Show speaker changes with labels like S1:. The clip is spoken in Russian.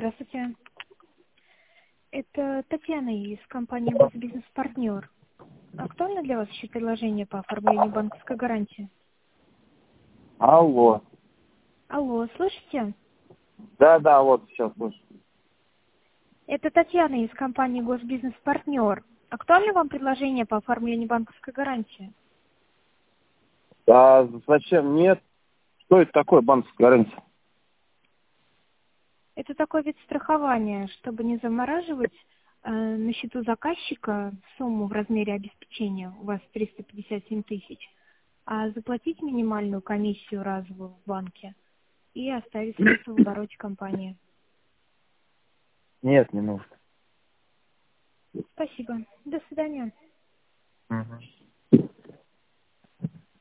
S1: Здравствуйте. Это Татьяна из компании «Госбизнес-партнер». Актуально для вас еще предложение по оформлению банковской гарантии?
S2: Алло.
S1: Алло, слышите?
S2: Да, вот сейчас слышу.
S1: Это Татьяна из компании «Госбизнес-партнер». Актуально вам предложение по оформлению банковской гарантии?
S2: А зачем? Нет. Что это такое банковская гарантия?
S1: Это такой вид страхования, чтобы не замораживать на счету заказчика сумму в размере обеспечения, у вас 357 тысяч, а заплатить минимальную комиссию разовую в банке и оставить средства в обороте компании.
S2: Нет, не нужно.
S1: Спасибо. До свидания.
S2: Мгм.